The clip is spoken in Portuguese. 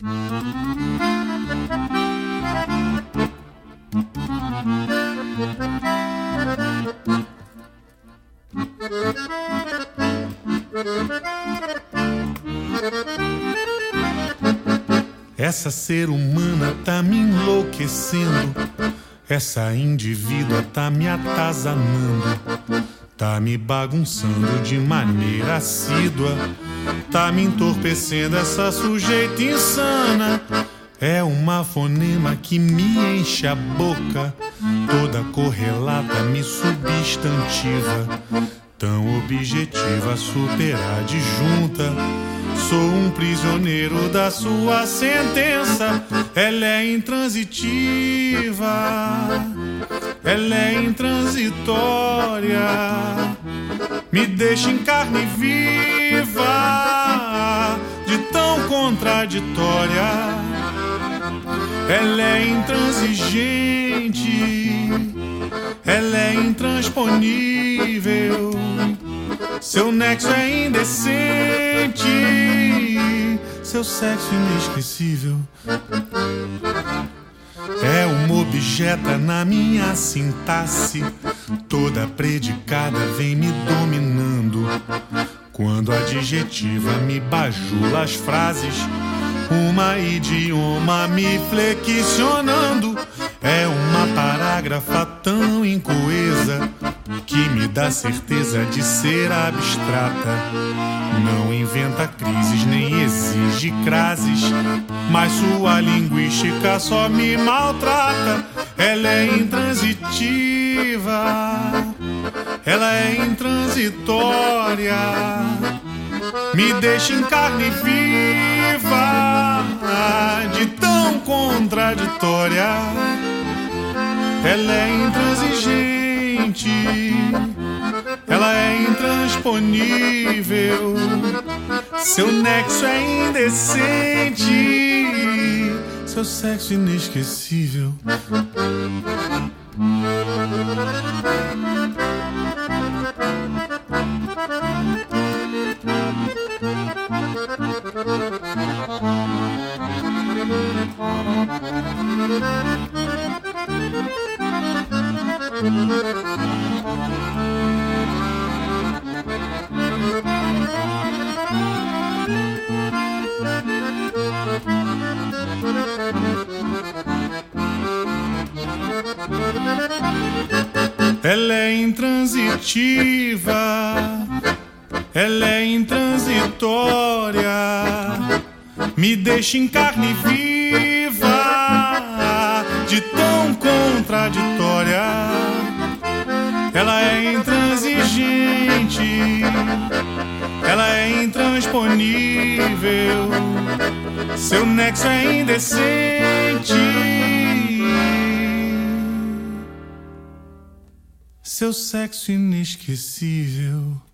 Essa ser humana tá me enlouquecendo, essa indivídua tá me atazanando, tá me bagunçando de maneira assídua, tá me entorpecendo essa sujeita insana. É uma fonema que me enche a boca, toda correlata me substantiva, tão objetiva, super adjunta. Sou um prisioneiro da sua sentença. Ela é intransitiva, ela é intransitória, me deixa em carne viva, de tão contraditória. Ela é intransigente, ela é intransponível, seu nexo é indecente, seu sexo inesquecível. É uma objeta na minha sintaxe, toda predicada vem me dominando. Quando a adjetiva me bajula as frases, uma idioma me flexionando. É uma parágrafa tão incoesa que me dá certeza de ser abstrata. Não inventa crises nem exige crases, mas sua linguística só me maltrata. Ela é intransitiva, ela é intransitória, me deixa em carne viva, de tão contraditória. Ela é intransigente, ela é intransponível, seu nexo é indecente, seu sexo inesquecível. Ela é intransitiva, ela é intransitória, me deixa em carne viva, de tão contraditória. Ela é intransigente, ela é intransponível, seu nexo é indecente, seu sexo inesquecível.